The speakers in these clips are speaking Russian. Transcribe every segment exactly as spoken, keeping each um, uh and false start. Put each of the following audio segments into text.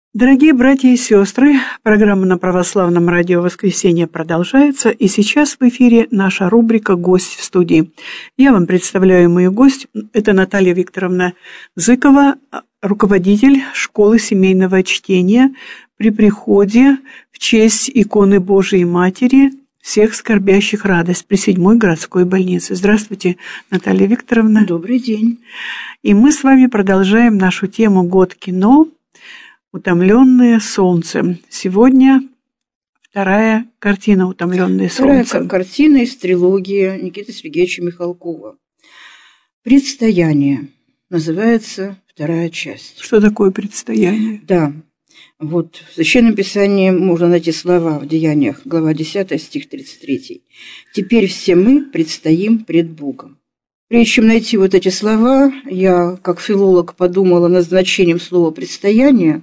Дорогие братья и сестры, программа на православном радио «Воскресенье» продолжается, и сейчас в эфире наша рубрика «Гость в студии». Я вам представляю мою гость. Это Наталья Викторовна Зыкова, руководитель школы семейного чтения при приходе в честь иконы Божией Матери всех скорбящих радость при седьмой городской больнице. Здравствуйте, Наталья Викторовна. Добрый день. И мы с вами продолжаем нашу тему «Год кино. Утомленное солнцем». Сегодня вторая картина «Утомленное солнцем». Вторая картина из трилогии Никиты Сергеевича Михалкова. «Предстояние» называется вторая часть. Что такое предстояние? Да, вот в Священном Писании можно найти слова в Деяниях, глава десятая, стих тридцать третий. «Теперь все мы предстоим пред Богом». Прежде чем найти вот эти слова, я, как филолог, подумала над значением слова «предстояние»,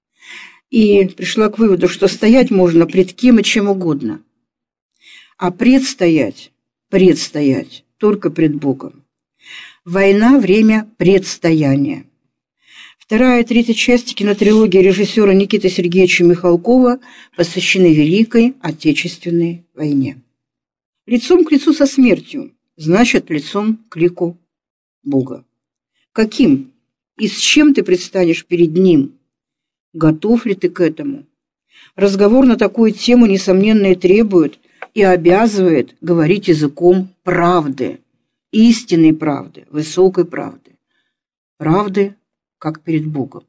и пришла к выводу, что стоять можно пред кем и чем угодно, а предстоять, предстоять только пред Богом. Война – время предстояния. Вторая и третья части кинотрилогии режиссера Никиты Сергеевича Михалкова посвящены Великой Отечественной войне. Лицом к лицу со смертью, значит, лицом к лику Бога. Каким и с чем ты предстанешь перед Ним? Готов ли ты к этому? Разговор на такую тему, несомненно, и требует, и обязывает говорить языком правды, истинной правды, высокой правды. Правды, как перед Богом.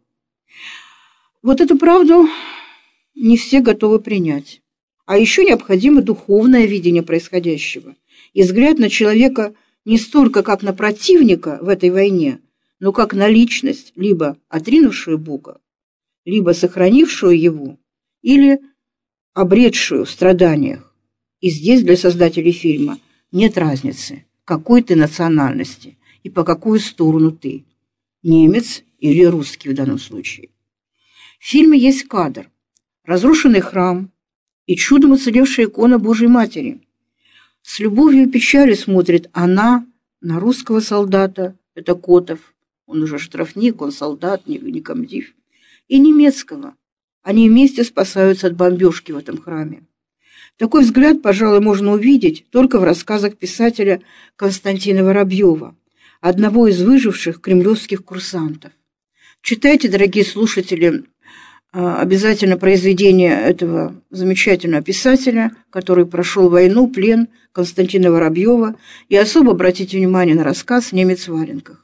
Вот эту правду не все готовы принять. А еще необходимо духовное видение происходящего и взгляд на человека не столько как на противника в этой войне, но как на личность, либо отринувшую Бога, либо сохранившую его, или обретшую в страданиях. И здесь для создателей фильма нет разницы, какой ты национальности и по какую сторону ты, немец или русский в данном случае. В фильме есть кадр, разрушенный храм и чудом уцелевшая икона Божьей Матери. С любовью и печалью смотрит она на русского солдата, это Котов, он уже штрафник, он солдат, не комдив, и немецкого. Они вместе спасаются от бомбежки в этом храме. Такой взгляд, пожалуй, можно увидеть только в рассказах писателя Константина Воробьева, одного из выживших кремлевских курсантов. Читайте, дорогие слушатели, обязательно произведение этого замечательного писателя, который прошел войну, плен, Константина Воробьева, и особо обратите внимание на рассказ «Немец в валенках».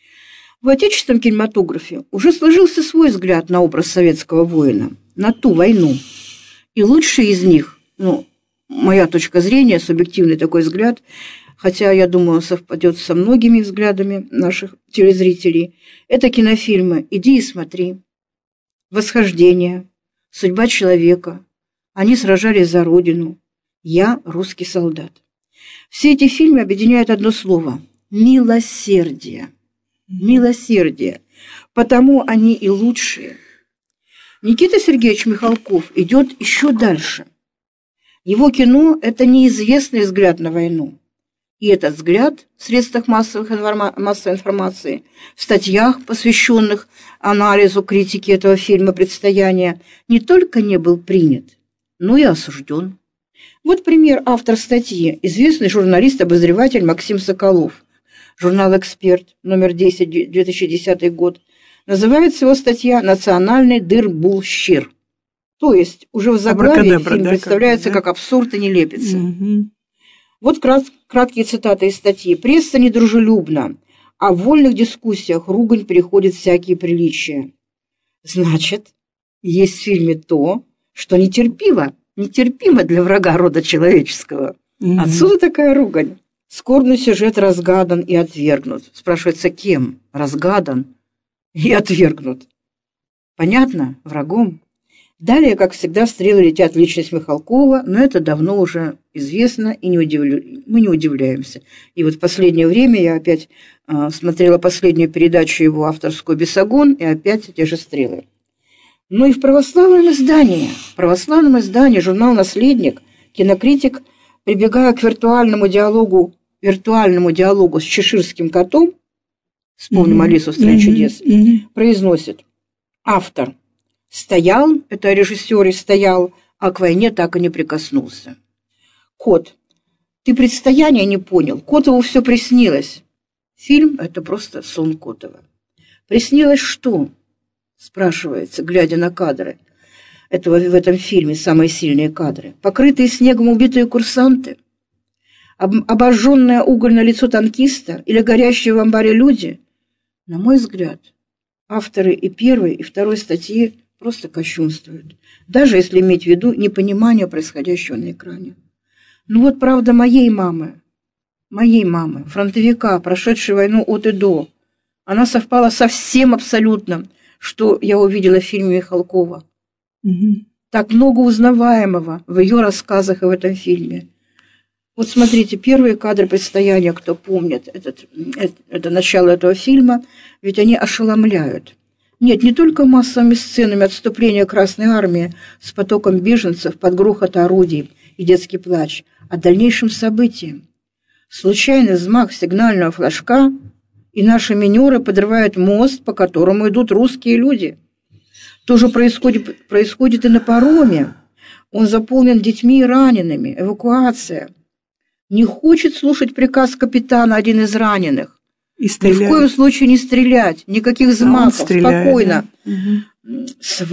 В отечественном кинематографе уже сложился свой взгляд на образ советского воина, на ту войну. И лучший из них, ну, моя точка зрения, субъективный такой взгляд, хотя, я думаю, совпадет со многими взглядами наших телезрителей, это кинофильмы «Иди и смотри», «Восхождение», «Судьба человека», «Они сражались за Родину», «Я русский солдат». Все эти фильмы объединяют одно слово – милосердие. Милосердие, потому они и лучшие. Никита Сергеевич Михалков идет еще дальше. Его кино – это неизвестный взгляд на войну. И этот взгляд в средствах массовых информа- массовой информации, в статьях, посвященных анализу, критике этого фильма «Предстояние», не только не был принят, но и осужден. Вот пример: автор статьи, известный журналист-обозреватель Максим Соколов, журнал «Эксперт», номер десять, две тысячи десятый год, называется его статья «Национальный дыр-булщир». То есть уже в заглавии фильм да, представляется как, да? как абсурд и нелепица. Угу. Вот крат, краткие цитаты из статьи. «Пресса недружелюбна, а в вольных дискуссиях ругань переходит всякие приличия». Значит, есть в фильме то, что нетерпимо, нетерпимо для врага рода человеческого. Угу. Отсюда такая ругань. Скорбный сюжет разгадан и отвергнут. Спрашивается, кем? Разгадан и отвергнут. Понятно? Врагом. Далее, как всегда, стрелы летят в личность Михалкова, но это давно уже известно, и не удивля... мы не удивляемся. И вот в последнее время я опять э, смотрела последнюю передачу его авторскую «Бесогон», и опять те же стрелы. Ну и в православном издании, в православном издании журнал «Наследник», кинокритик, прибегая к виртуальному диалогу, виртуальному диалогу с чеширским котом, вспомним mm-hmm. Алису в «Стране mm-hmm. чудес», mm-hmm. произносит: автор: Стоял, это режиссер и стоял, а к войне так и не прикоснулся. Кот. Ты предстояние не понял. Котову все приснилось. Фильм – это просто сон Котова. Приснилось что? Спрашивается, глядя на кадры. Этого, в этом фильме самые сильные кадры. Покрытые снегом убитые курсанты, об, обожженное угольное лицо танкиста или горящие в амбаре люди. На мой взгляд, авторы и первой, и второй статьи просто кощунствуют, даже если иметь в виду непонимание происходящего на экране. Ну вот правда моей мамы, моей мамы, фронтовика, прошедшей войну от и до, она совпала со всем абсолютно, что я увидела в фильме Михалкова. Угу. Так много узнаваемого в ее рассказах и в этом фильме. Вот смотрите, первые кадры предстояния, кто помнит этот, это, это начало этого фильма, ведь они ошеломляют. Нет, не только массовыми сценами отступления Красной Армии с потоком беженцев под грохот орудий и детский плач, а дальнейшим событием. Случайный взмах сигнального флажка, и наши минеры подрывают мост, по которому идут русские люди. То же происходит, происходит и на пароме. Он заполнен детьми и ранеными. Эвакуация. Не хочет слушать приказ капитана один из раненых. И ни в коем случае не стрелять. Никаких взмахов. А спокойно. Да. Угу.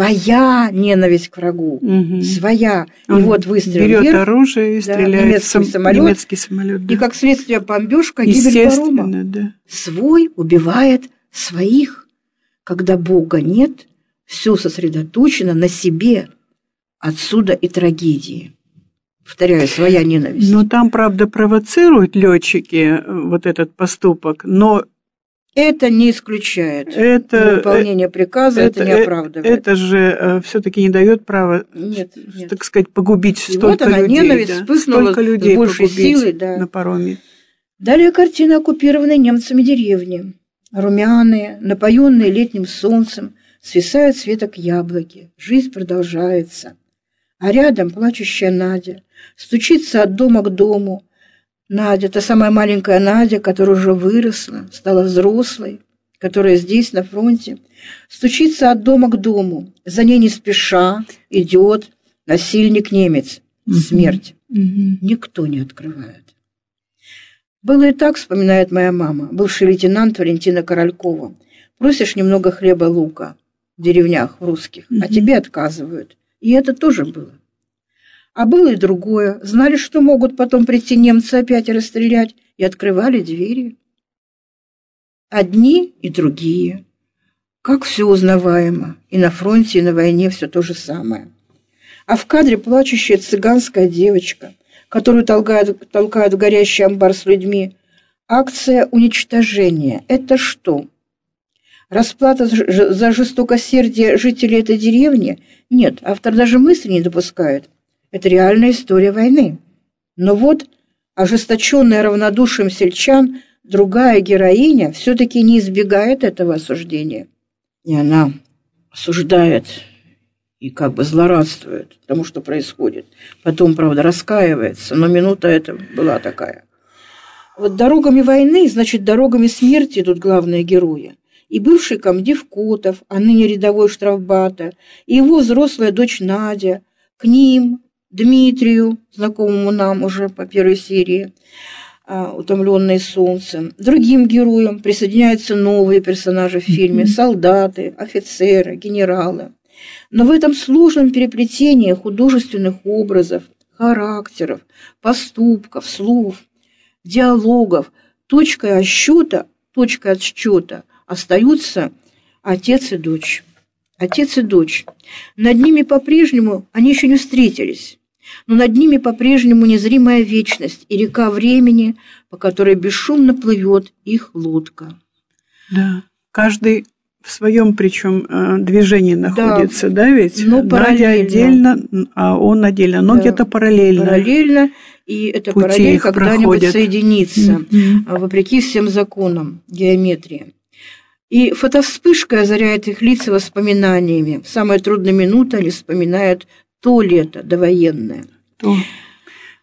Своя ненависть к врагу. Угу. Своя. Он и вот выстрел берет вверх, оружие и стреляет. Да, немецкий сам, самолет. Немецкий самолет да. И как следствие бомбежка, гибель парома. Да. Свой убивает своих. Когда Бога нет, все сосредоточено на себе. Отсюда и трагедии. Повторяю, своя ненависть. Но там, правда, провоцируют летчики вот этот поступок, но... Это не исключает это, выполнение приказа, это, это не оправдывает. Это же все-таки не дает права, нет, нет. так сказать, погубить и столько вот она, людей. Ненависть да, вспыхнула столько людей с большей силой да. на пароме. Далее картина оккупированной немцами деревни. Румяные, напоенные летним солнцем, свисают с веток яблоки. Жизнь продолжается. А рядом плачущая Надя. Стучится от дома к дому. Надя, та самая маленькая Надя, которая уже выросла, стала взрослой, которая здесь, на фронте. Стучится от дома к дому. За ней не спеша идет насильник-немец. Смерть. Mm-hmm. Никто не открывает. Было и так, вспоминает моя мама, бывший лейтенант Валентина Королькова. Просишь немного хлеба-лука в деревнях в русских, mm-hmm. а тебе отказывают. И это тоже было. А было и другое. Знали, что могут потом прийти немцы опять и расстрелять, и открывали двери. Одни и другие. Как все узнаваемо. И на фронте, и на войне все то же самое. А в кадре плачущая цыганская девочка, которую толкают, толкают в горящий амбар с людьми. Акция уничтожения. Это что? Расплата за жестокосердие жителей этой деревни? Нет, автор даже мысли не допускает. Это реальная история войны. Но вот ожесточенная равнодушием сельчан, другая героиня все-таки не избегает этого осуждения. И она осуждает и как бы злорадствует тому, что происходит. Потом, правда, раскаивается, но минута эта была такая. Вот дорогами войны, значит, дорогами смерти идут главные герои. И бывший комдив Котов, а ныне рядовой штрафбата, и его взрослая дочь Надя, к ним, Дмитрию, знакомому нам уже по первой серии, «Утомленные солнцем», другим героям присоединяются новые персонажи в фильме, солдаты, офицеры, генералы. Но в этом сложном переплетении художественных образов, характеров, поступков, слов, диалогов, точкой отсчета, точкой отсчета остаются отец и дочь. Отец и дочь. Над ними по-прежнему, они еще не встретились, но над ними по-прежнему незримая вечность и река времени, по которой бесшумно плывет их лодка. Да, каждый в своем, причем, движении находится, да, да ведь? Но Надя отдельно, а он отдельно, но да, где-то параллельно. Параллельно, и эта Пути параллель когда-нибудь проходят. соединится, mm-hmm. вопреки всем законам геометрии. И фотовспышка озаряет их лица воспоминаниями. В самые трудные минуты они вспоминают то лето довоенное. То.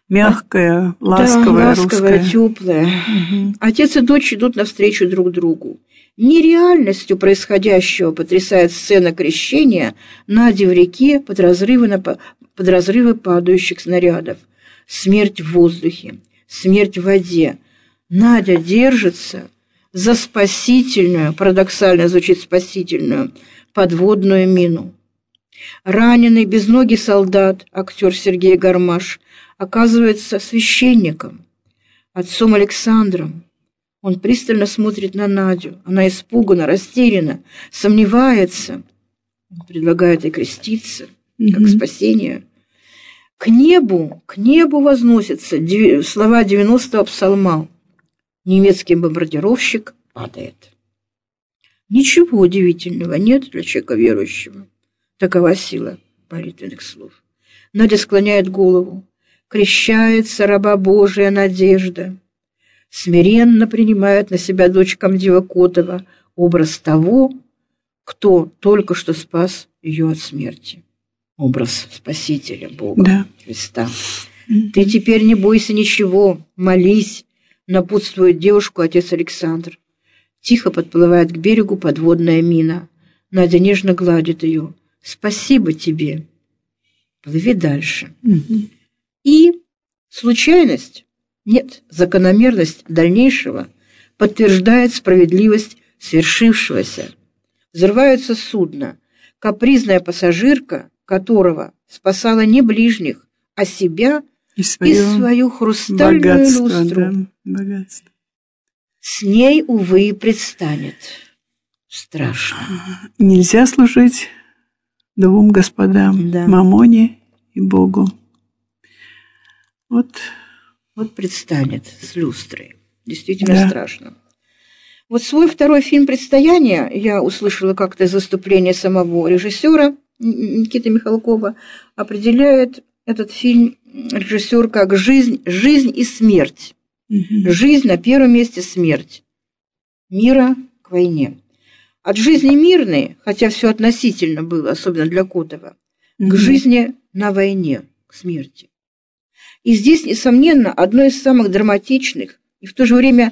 Мягкая, ласковая, да, ласковая, русская. теплая. Угу. Отец и дочь идут навстречу друг другу. Нереальностью происходящего потрясает сцена крещения Нади в реке под разрывы, на, под разрывы падающих снарядов. Смерть в воздухе, смерть в воде. Надя держится за спасительную, парадоксально звучит спасительную, подводную мину. Раненый безногий солдат, актер Сергей Гармаш, оказывается священником, отцом Александром. Он пристально смотрит на Надю. Она испугана, растеряна, сомневается. Он предлагает ей креститься, mm-hmm. как спасение. К небу, к небу возносятся слова девяностого псалма. Немецкий бомбардировщик падает. Ничего удивительного нет для человека верующего. Такова сила молитвенных слов. Надя склоняет голову. Крещается раба Божия Надежда. Смиренно принимает на себя дочь Камдива Котова образ того, кто только что спас ее от смерти. Образ Спасителя Бога, да. Христа. Mm-hmm. Ты теперь не бойся ничего, молись, напутствует девушку отец Александр. Тихо подплывает к берегу подводная мина. Надя нежно гладит ее. Спасибо тебе. Плыви дальше. Mm-hmm. И случайность, нет, закономерность дальнейшего подтверждает справедливость свершившегося. Взрывается судно, капризная пассажирка, которого спасала не ближних, а себя и свою, и свою хрустальную богатство, люстру. Да, богатство. С ней, увы, предстанет. Страшно. Нельзя служить двум господам, да. Мамоне и Богу. Вот, вот предстанет с люстрой. Действительно да. Страшно. Вот свой второй фильм «Предстояние» я услышала как-то из выступления самого режиссера Никиты Михалкова. Определяет этот фильм режиссер как «Жизнь, жизнь и смерть». Угу. Жизнь на первом месте, смерть. Мира к войне. От жизни мирной, хотя все относительно было, особенно для Котова, угу. к жизни на войне, к смерти. И здесь, несомненно, одной из самых драматичных и в то же время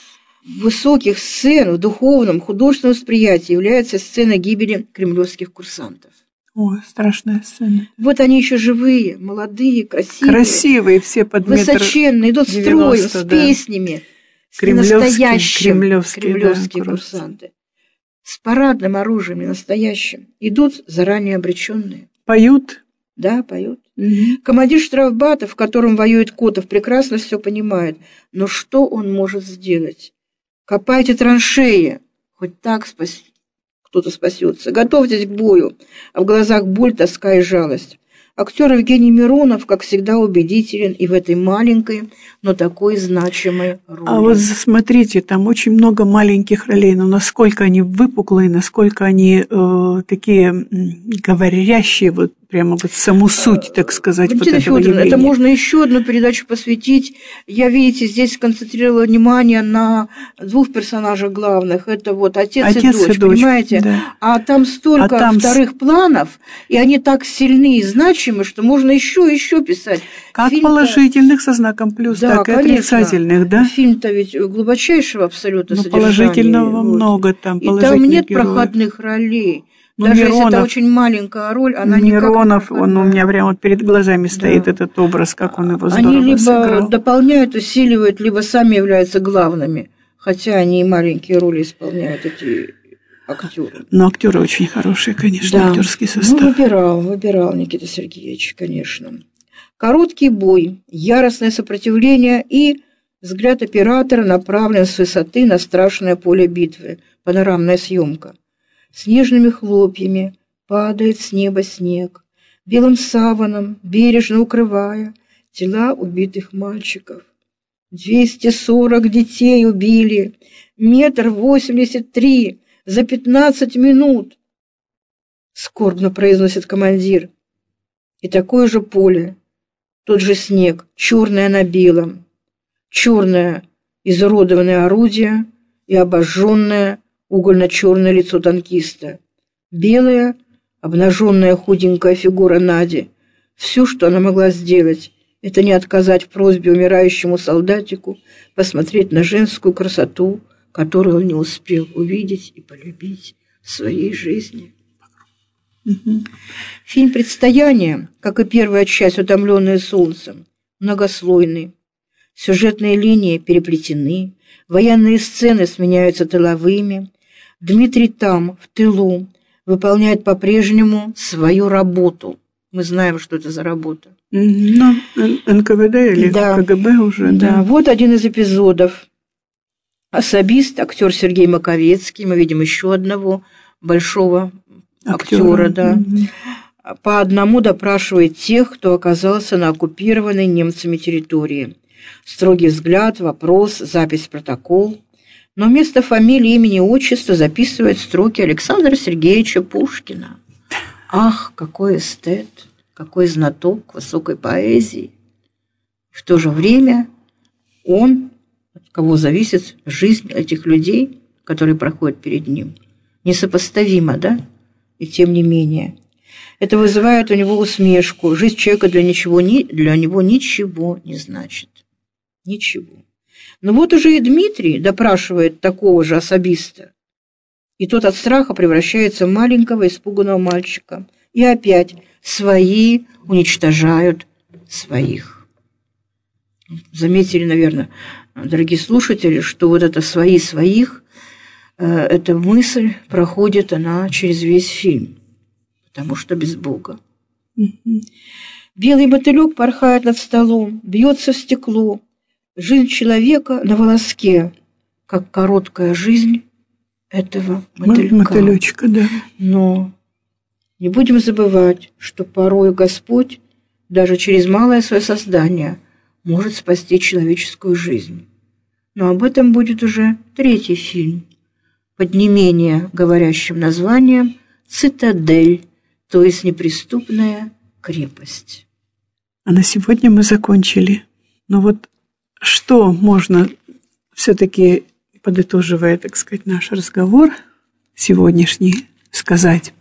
высоких сцен в духовном, художественном восприятии является сцена гибели кремлевских курсантов. О, страшная сцена. Вот они еще живые, молодые, красивые. Красивые, все под метр высоченные, идут строем, с да. песнями. Кремлевские, настоящие кремлевские, кремлевские да, курсанты. С парадным оружием, настоящим. Идут заранее обреченные. Поют. Да, поют. Угу. Командир штрафбата, в котором воюет Котов, прекрасно все понимает. Но что он может сделать? Копайте траншеи. Хоть так спас... кто-то спасется. Готовьтесь к бою. А в глазах боль, тоска и жалость. Актер Евгений Миронов, как всегда, убедителен и в этой маленькой, но такой значимой роли. А вот смотрите, там очень много маленьких ролей, но насколько они выпуклые, насколько они э, такие говорящие, вот прямо вот саму суть, так сказать, Валентина вот этого Федоровна, явления. Это можно еще одну передачу посвятить. Я, видите, здесь сконцентрировала внимание на двух персонажах главных. Это вот отец, отец и дочь, и дочь, понимаете? Да. А там столько а там... вторых планов, и они так сильны и значимы, что можно еще и еще писать. Как Фильм-то... положительных со знаком плюс, да, так и конечно. Отрицательных, да? Фильм-то ведь глубочайшего абсолютно ну, содержания. Положительного вот. Много там, и там нет героев. Проходных ролей. Ну, даже Миронов, если это очень маленькая роль, она Миронов, он у меня прямо вот перед глазами стоит да. этот образ, как он его здорово Они либо сыграл. Дополняют, усиливают, либо сами являются главными, хотя они и маленькие роли исполняют, эти актеры. Но актеры очень хорошие, конечно, да. актерский состав. Ну, выбирал, выбирал Никита Сергеевич, конечно. Короткий бой, яростное сопротивление и взгляд оператора направлен с высоты на страшное поле битвы, панорамная съемка. Снежными хлопьями падает с неба снег, белым саваном, бережно укрывая тела убитых мальчиков. Двести сорок детей убили, метр восемьдесят три за пятнадцать минут, скорбно произносит командир. И такое же поле, тот же снег, черное на белом, черное изуродованное орудие и обожженное угольно-черное лицо танкиста, белая, обнаженная худенькая фигура Нади, все, что она могла сделать, Это не отказать в просьбе умирающему солдатику посмотреть на женскую красоту, которую он не успел увидеть и полюбить в своей жизни. Угу. Фильм «Предстояние», как и первая часть «Утомленные солнцем», многослойный. Сюжетные линии переплетены, военные сцены сменяются тыловыми. Дмитрий там, в тылу, выполняет по-прежнему свою работу. Мы знаем, что это за работа. Ну, эн ка вэ дэ или да. ка гэ бэ уже. Да. Да, вот один из эпизодов. Особист, актер Сергей Маковецкий, мы видим еще одного большого актера, да, угу. по одному допрашивает тех, кто оказался на оккупированной немцами территории. Строгий взгляд, вопрос, запись в протокол. Но вместо фамилии, имени, отчества записывает строки Александра Сергеевича Пушкина. Ах, какой эстет, какой знаток высокой поэзии. В то же время он, от кого зависит жизнь этих людей, которые проходят перед ним, несопоставимо, да? И тем не менее. Это вызывает у него усмешку. Жизнь человека для, ничего не, для него ничего не значит. Ничего. Но вот уже и Дмитрий допрашивает такого же особиста. И тот от страха превращается в маленького испуганного мальчика. И опять свои уничтожают своих. Заметили, наверное, дорогие слушатели, что вот это «свои своих», эта мысль проходит она через весь фильм, потому что без Бога. Mm-hmm. Белый мотылёк порхает над столом, бьется в стекло. Жизнь человека на волоске, как короткая жизнь этого мотылька. Мотылёчка, да. Но не будем забывать, что порой Господь даже через малое свое создание может спасти человеческую жизнь. Но об этом будет уже третий фильм под не менее говорящим названием «Цитадель», то есть неприступная крепость. А на сегодня мы закончили. Но вот что можно все-таки, подытоживая, так сказать, наш разговор сегодняшний, сказать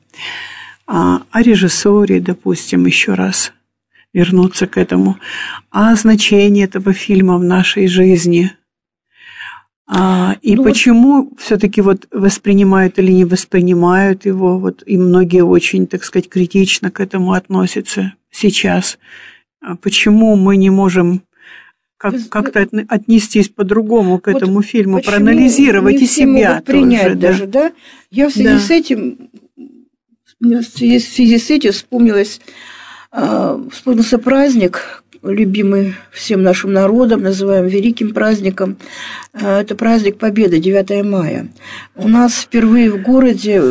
о, о режиссуре, допустим, еще раз вернуться к этому, о значении этого фильма в нашей жизни. А, и ну, почему вот... все-таки вот воспринимают или не воспринимают его, вот, и многие очень, так сказать, критично к этому относятся сейчас. А почему мы не можем как, Вы... как-то отнестись по-другому к вот этому фильму, проанализировать и себя принять тоже, даже, да? да? Я в связи да. с этим, в связи с этим вспомнилось, вспомнился праздник, любимый всем нашим народом, называем великим праздником. Это праздник Победы, девятое мая. У нас впервые в городе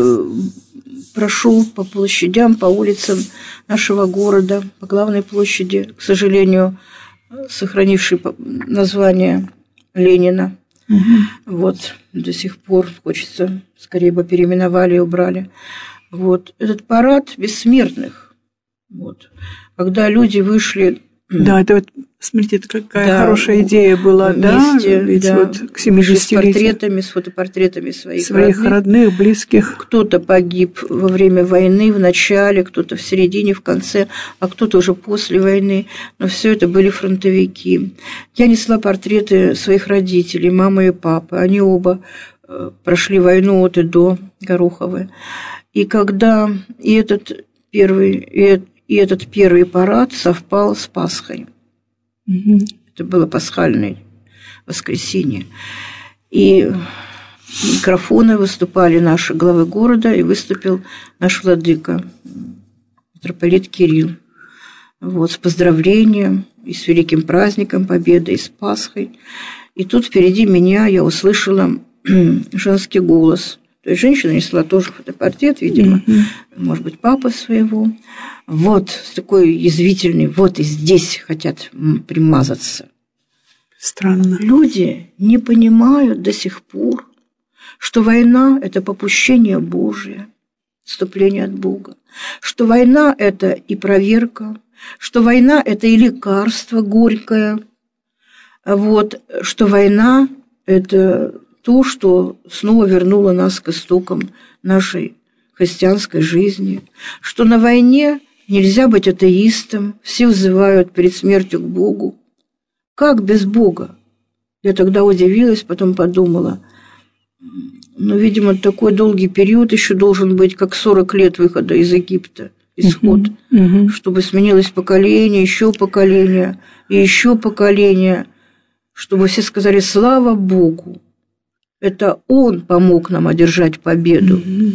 прошел по площадям, по улицам нашего города, по главной площади, к сожалению, сохранившей название Ленина. Угу. Вот, до сих пор хочется, скорее бы переименовали и убрали. Вот, этот парад бессмертных. Вот. Когда люди вышли... Да, это вот, смотрите, это какая да, хорошая идея была, вместе, да? Ведь да, вот к семидесятилетию. С портретами, с фотопортретами своих, своих родных. родных, близких. Кто-то погиб во время войны, в начале, кто-то в середине, в конце, а кто-то уже после войны. Но все это были фронтовики. Я несла портреты своих родителей, мамы и папы. Они оба прошли войну от и до, Гороховы. И когда и этот первый... И И этот первый парад совпал с Пасхой. Угу. Это было пасхальное воскресенье. И микрофоны выступали наши главы города, и выступил наш владыка, митрополит Кирилл. Вот, с поздравлением, и с великим праздником Победы, и с Пасхой. И тут впереди меня я услышала женский голос. То есть женщина несла тоже фотопортрет, видимо, mm-hmm. может быть, папа своего. Вот, такой язвительный, вот и здесь хотят примазаться. Странно. Люди не понимают до сих пор, что война – это попущение Божие, отступление от Бога, что война – это и проверка, что война – это и лекарство горькое, вот, что война – это то, что снова вернуло нас к истокам нашей христианской жизни, что на войне Нельзя быть атеистом, все взывают перед смертью к Богу. Как без Бога? Я тогда удивилась, потом подумала, ну, видимо, такой долгий период еще должен быть, как сорок лет выхода из Египта, исход, uh-huh, uh-huh. чтобы сменилось поколение, еще поколение, и еще поколение, чтобы все сказали «Слава Богу!» Это Он помог нам одержать победу. Uh-huh.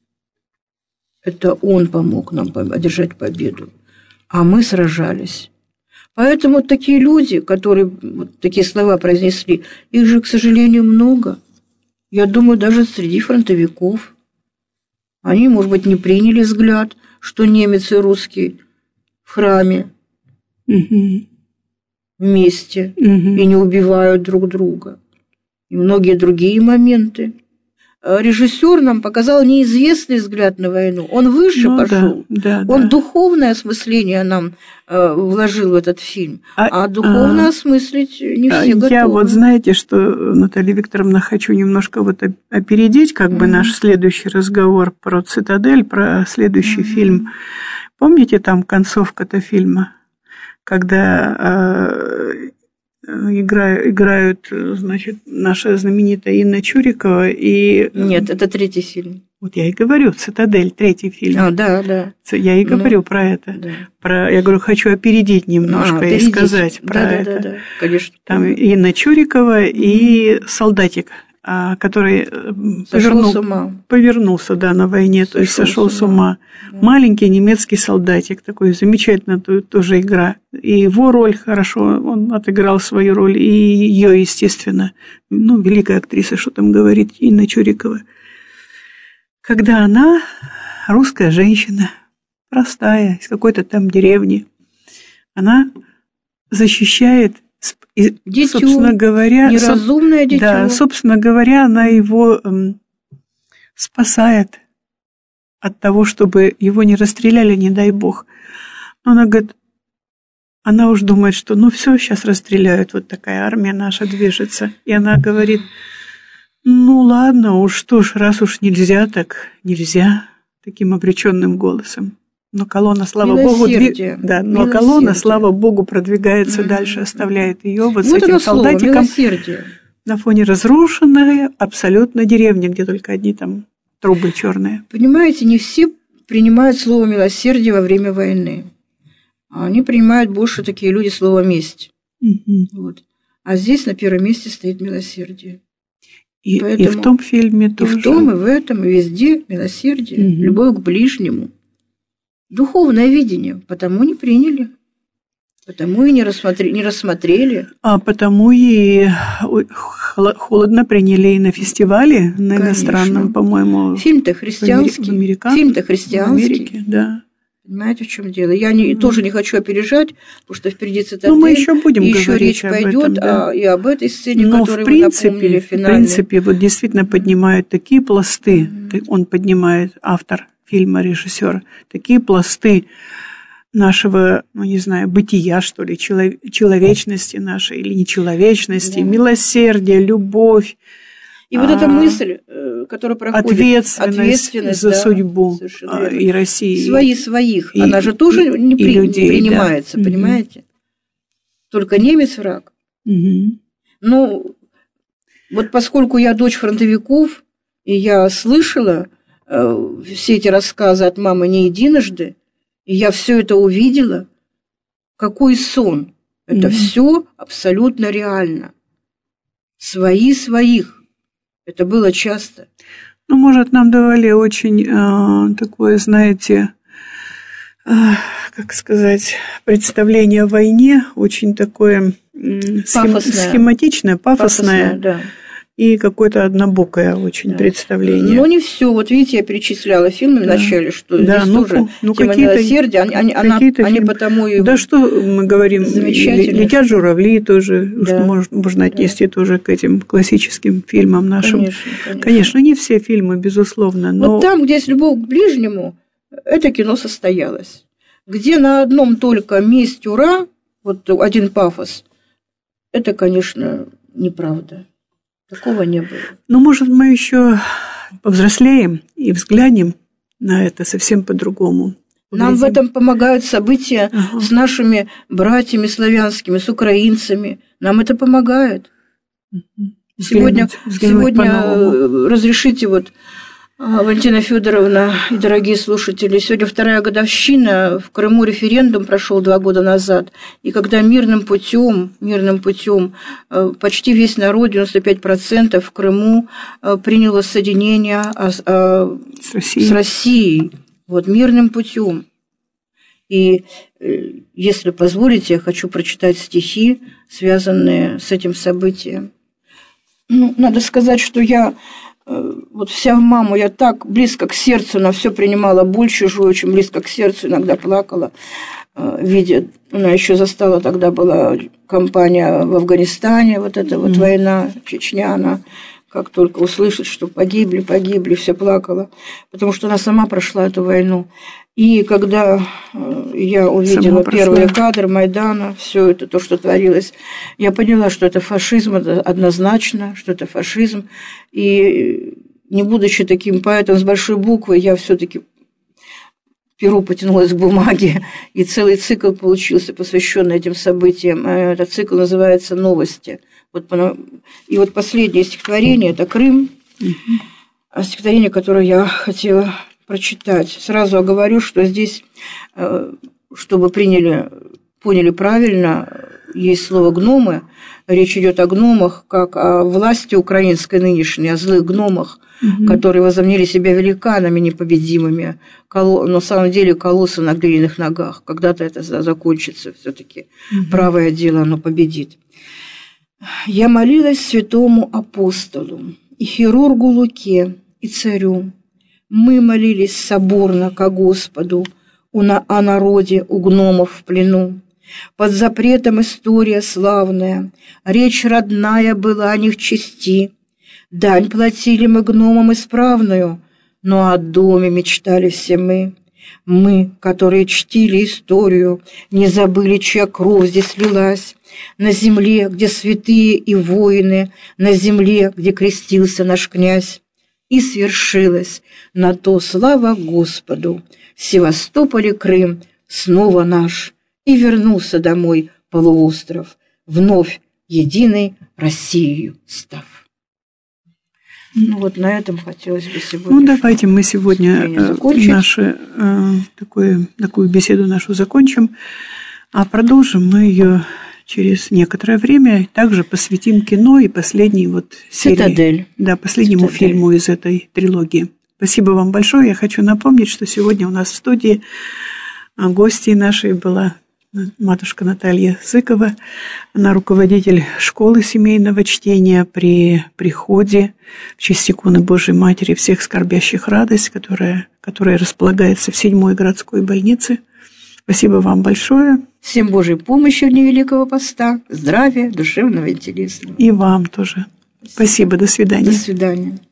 Это Он помог нам одержать победу, а мы сражались. Поэтому такие люди, которые вот такие слова произнесли, их же, к сожалению, много. Я думаю, даже среди фронтовиков. Они, может быть, не приняли взгляд, что немец и русский в храме угу. вместе угу. и не убивают друг друга. И многие другие моменты. Режиссер нам показал неизвестный взгляд на войну. Он выше ну, пошел. Да, да, Он да. духовное осмысление нам э, вложил в этот фильм. А, а духовно а, осмыслить не все я готовы. Я вот, знаете, что, Наталья Викторовна, хочу немножко вот опередить как mm-hmm. бы наш следующий разговор про «Цитадель», про следующий mm-hmm. фильм. Помните там концовка-то фильма, когда... Э, Играют, играют, значит, наша знаменитая Инна Чурикова и... Нет, это третий фильм. Вот я и говорю, «Цитадель», третий фильм. А, да, да. Я и говорю ну, про это. Да. Про, я говорю, хочу опередить немножко а, и сказать про да, это. Да, да, да, конечно. Там Инна Чурикова и солдатик, который повернул, с ума. повернулся да, на войне, сошел то есть сошел с ума. С ума. Да. Маленький немецкий солдатик, такой замечательная тоже игра. И его роль хорошо, он отыграл свою роль, и ее, естественно, ну, великая актриса, что там говорить, Инна Чурикова. Когда она, русская женщина, простая, из какой-то там деревни, она защищает дитё, собственно говоря, неразумное дитё. Да, собственно говоря, она его эм, спасает от того, чтобы его не расстреляли, не дай бог. Но она говорит, она уж думает, что ну все, сейчас расстреляют, вот такая армия наша движется. И она говорит, ну ладно, уж что ж, раз уж нельзя, так нельзя, таким обреченным голосом. Но колонна, слава богу, дви... да, но колонна, слава богу, продвигается mm-hmm. дальше, оставляет ее вот, вот с этим солдатиком на фоне разрушенной абсолютно деревни, где только одни там трубы черные. Понимаете, не все принимают слово милосердие во время войны. Они принимают больше такие люди слово месть. Mm-hmm. Вот. А здесь на первом месте стоит милосердие. И, Поэтому... и в том фильме и тоже. И в том, и в этом, и везде милосердие, mm-hmm. любовь к ближнему. Духовное видение, потому не приняли, потому и не рассмотрели. Не рассмотрели. А потому и холодно приняли и на фестивале, на Конечно. Иностранном, по-моему. Фильм-то христианский. Америка... Фильм-то христианский. В Америке, да. Понимаете, в чем дело? Я не, mm. тоже не хочу опережать, потому что впереди цитадель. Ну, мы еще будем и еще речь об пойдет этом, да. и об этой сцене, Но которую в принципе, вы напомнили, финальной. В принципе, вот действительно поднимают такие пласты, mm. он поднимает, автор фильма, режиссер, такие пласты нашего, ну, не знаю, бытия, что ли, человечности нашей или нечеловечности, да. милосердия, любовь. И а, вот эта мысль, которая проходит, ответственность, ответственность за да, судьбу и России. Свои своих, и, она же тоже и, не, при, людей, не принимается, да. понимаете? Угу. Только немец враг. Угу. Ну, вот поскольку я дочь фронтовиков, и я слышала все эти рассказы от мамы не единожды, и я все это увидела. Какой сон! Это mm-hmm. все абсолютно реально. Свои своих. Это было часто. Ну, может, нам давали очень э, такое, знаете, э, как сказать, представление о войне, очень такое э, схем, схематичное, пафосное. пафосное да. И какое-то однобокое очень да. представление. Но не все. Вот видите, я перечисляла фильмы да. в начале, что да, здесь ну, тоже ну, тема милосердия. Они, они, она, они потому и да, что мы говорим, «Летят журавли» тоже, да. что можно, можно отнести да. тоже к этим классическим фильмам нашим. Конечно, конечно. Конечно, не все фильмы, безусловно. Но... Вот там, где есть любовь к ближнему, это кино состоялось. Где на одном только месть, ура, вот один пафос, это, конечно, неправда. Такого не было. Ну, может, мы еще повзрослеем и взглянем на это совсем по-другому. Нам в этом помогают события ага. с нашими братьями славянскими, с украинцами. Нам это помогает. Взглянуть, сегодня взглянуть сегодня разрешите, вот, Валентина Федоровна и дорогие слушатели, сегодня вторая годовщина, в Крыму референдум прошел два года назад, и когда мирным путем, мирным путем почти весь народ, девяносто пять процентов в Крыму принял воссоединение с Россией. С Россией. Вот, мирным путем. И, если позволите, я хочу прочитать стихи, связанные с этим событием. Ну, надо сказать, что я, вот вся в маму, я так близко к сердцу на все принимала боль чужую, очень близко к сердцу, иногда плакала, видя, она еще застала, тогда была кампания в Афганистане, вот эта вот mm-hmm. война, Чечня, она... Как только услышит, что погибли, погибли, все плакала, потому что она сама прошла эту войну. И когда я увидела первые кадры Майдана, все это, то, что творилось, я поняла, что это фашизм, это однозначно, что это фашизм. И не будучи таким поэтом с большой буквы, я все-таки перу потянулась к бумаге, и целый цикл получился, посвященный этим событиям. Этот цикл называется «Новости». Вот, и вот последнее стихотворение – это «Крым», mm-hmm. стихотворение, которое я хотела прочитать. Сразу оговорю, что здесь, чтобы приняли, поняли правильно, есть слово «гномы». Речь идет о гномах, как о власти украинской нынешней, о злых гномах, mm-hmm. которые возомнили себя великанами непобедимыми, но на самом деле колоссы на глиняных ногах. Когда-то это закончится все-таки. Mm-hmm. Правое дело, оно победит. Я молилась святому апостолу, и хирургу Луке, и царю. Мы молились соборно ко Господу о народе у гномов в плену. Под запретом история славная, речь родная была о них чести. Дань платили мы гномам исправную, но о доме мечтали все мы. Мы, которые чтили историю, не забыли, чья кровь здесь лилась. На земле, где святые и воины, на земле, где крестился наш князь. И свершилось на то слава Господу. В Севастополе Крым снова наш, и вернулся домой полуостров, вновь единой Россией став. Ну вот на этом хотелось бы сегодня. Ну давайте мы сегодня нашу э, такую, такую беседу нашу закончим, а продолжим мы ее через некоторое время. Также посвятим кино и последней вот серии. «Цитадель». Да, последнему «Цитадель». Фильму из этой трилогии. Спасибо вам большое. Я хочу напомнить, что сегодня у нас в студии гостьей нашей была матушка Наталья Зыкова. Она руководитель школы семейного чтения при приходе в честь иконы Божией Матери всех скорбящих радость, которая, которая располагается в седьмой городской больнице. Спасибо вам большое. Всем Божьей помощи в дни Великого Поста, здравия, душевного и телесного. И вам тоже. Спасибо. До свидания. До свидания.